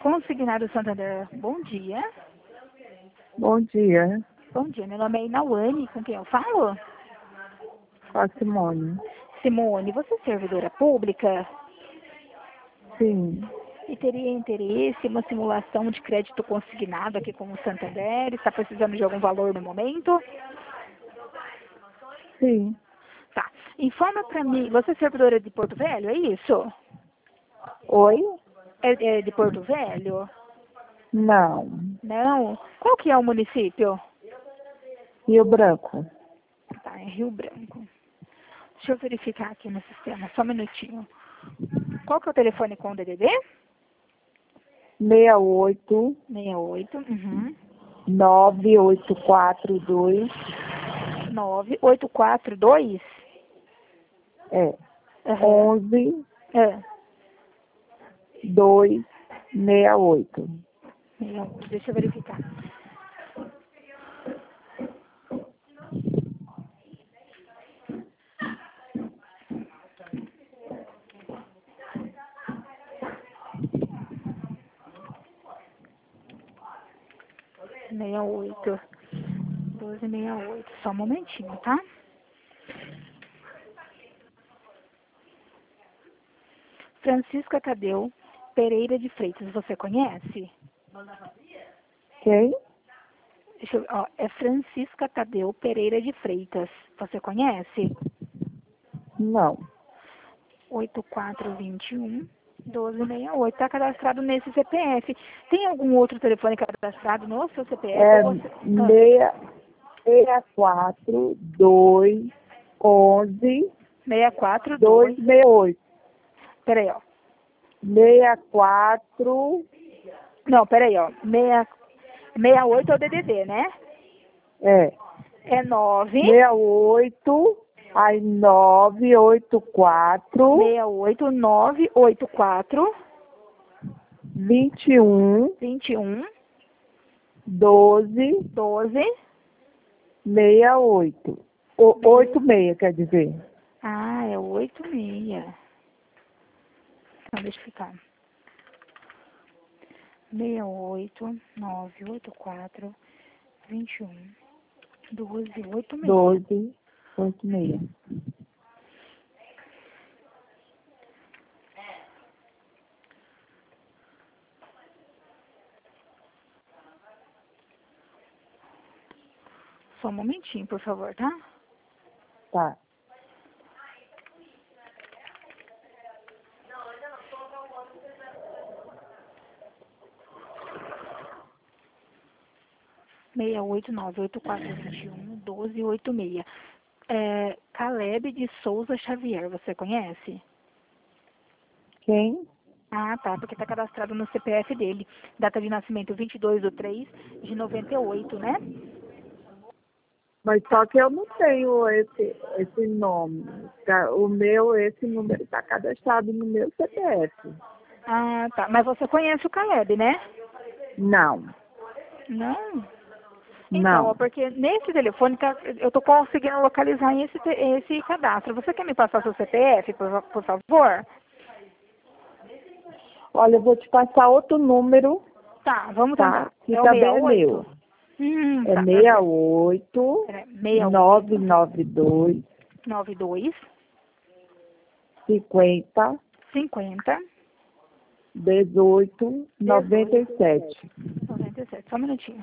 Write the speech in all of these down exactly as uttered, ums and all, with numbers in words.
Consignado Santander, bom dia. Bom dia, Bom dia, meu nome é Inauane, com quem eu falo? com a Simone. Simone, você é servidora pública Sim, e teria interesse em uma simulação de crédito consignado aqui com o Santander? Está precisando de algum valor no momento? sim. Tá. Informa para mim, você é servidora de Porto Velho, é isso? Oi? É, é de Porto Velho? Não. Não? Qual que é o município? Rio Branco. Tá, é Rio Branco. Deixa eu verificar aqui no sistema, só um minutinho. Qual que é o telefone com o D D D? seis oito sessenta e oito, uhum. nove oito quatro dois. nove oito quatro dois? É. Uhum. onze É. dois seis oito. Deixa eu verificar. sessenta e oito. doze sessenta e oito. Só um momentinho, tá? Francisca Tadeu Pereira de Freitas, você conhece? Quem? Deixa eu, ó, é Francisca Tadeu Pereira de Freitas. Você conhece? Não. oito quatro dois um, doze sessenta e oito. Está cadastrado nesse C P F. Tem algum outro telefone cadastrado no seu C P F? É Ou você... ah, seis quatro dois onze seis quatro dois dois. seis oito. Peraí, ó. seis quatro. Não, peraí, ó. seis sessenta e oito é o D D D, né? É. É nove seis oito. Aí nove oito quatro. seis oito nove oito quatro vinte e um, vinte e um doze, doze. sessenta e oito. O, oito seis, quer dizer. Ah, é oito seis. Então, deixa eu ficar. seis oito nove oito quatro vinte e um doze oito seis. doze, oito seis. Só um momentinho, por favor, tá? Tá. seis oito nove oito quatro vinte e um doze oito seis. É, Caleb de Souza Xavier, você conhece? Quem? Ah, tá, porque tá cadastrado no C P F dele. Data de nascimento vinte e dois de três de noventa e oito, né? Mas só que eu não tenho esse, esse nome. Tá? O meu, esse número está cadastrado no meu C P F. Ah, tá. Mas você conhece o Caleb, né? Não, Não. Então, ó, não. porque nesse telefone tá, eu tô conseguindo localizar esse, te- esse cadastro. Você quer me passar seu C P F, por, por favor? Olha, eu vou te passar outro número, Tá, vamos tá? tentar. Que É o também é sessenta e oito? meu. Hum, É tá, seis perfeito. oito Pera, sessenta e nove oito nove dois noventa e dois cinquenta cinquenta dezoito noventa e dezoito sete. noventa e sete. Só um minutinho.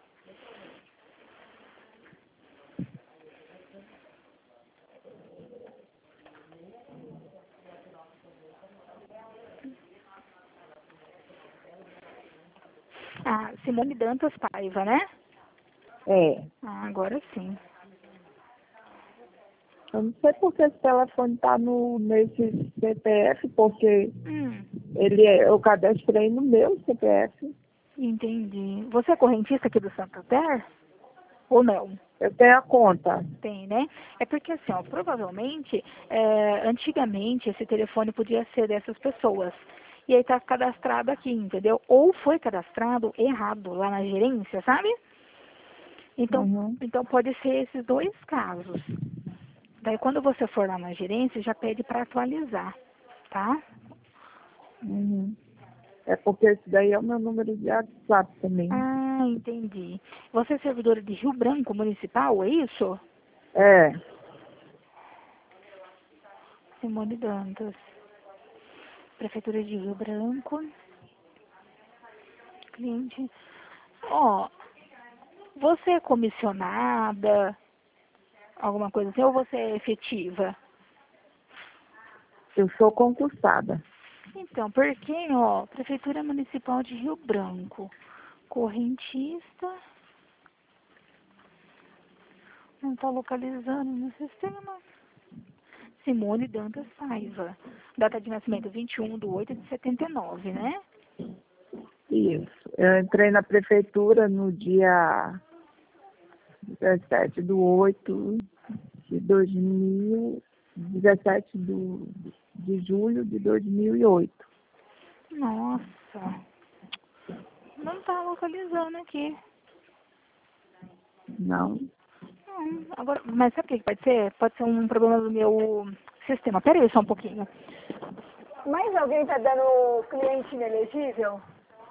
Ah, Simone Dantas Paiva, né? É. Ah, agora sim. Eu não sei porque esse telefone está no, nesse C P F, porque Hum, ele é, eu cadastrei no meu C P F. entendi. Você é correntista aqui do Santander? Ou não? Eu tenho a conta. Tem, né? É porque assim, ó, provavelmente, é, antigamente esse telefone podia ser dessas pessoas. E aí tá cadastrado aqui, entendeu? Ou foi cadastrado errado lá na gerência, sabe? Então, Uhum. então pode ser esses dois casos. Daí quando você for lá na gerência, já pede para atualizar, tá? Uhum. É porque esse daí é o meu número de WhatsApp também. Ah, entendi. Você é servidora de Rio Branco Municipal, é isso? É, Simone Dantas. Prefeitura de Rio Branco. Cliente. Ó, você é comissionada, alguma coisa assim, ou você é efetiva? eu sou concursada. Então, porque, ó, Prefeitura Municipal de Rio Branco, correntista, não está localizando no sistema. Simone Dantas Paiva. Data de nascimento vinte e um de oito de setenta e nove, né? Isso. Eu entrei na prefeitura no dia dezessete de oito de dois mil, dezessete do, de julho de dois mil e oito. Nossa, não está localizando aqui. Não. Hum, agora, mas sabe o que que pode ser? Pode ser um problema do meu sistema. Pera aí só um pouquinho. Mais alguém está dando cliente inelegível?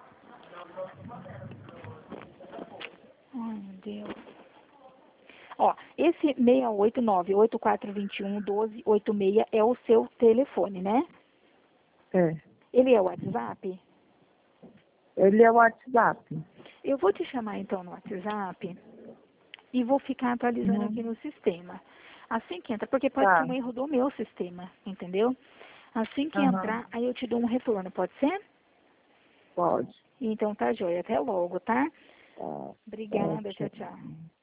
Ai, meu Deus. Ó, esse seis oito nove, oito quatro dois um, um dois oito seis é o seu telefone, né? É. Ele é o WhatsApp? Ele é o WhatsApp. Eu vou te chamar então no WhatsApp e vou ficar atualizando aqui Uhum. no sistema. Assim que entra, porque pode ser Tá. um erro do meu sistema, entendeu? Assim que Aham. entrar, aí eu te dou um retorno, pode ser? Pode. Então tá joia, até logo, tá? Tá. Obrigada, tchau, Pode. tchau.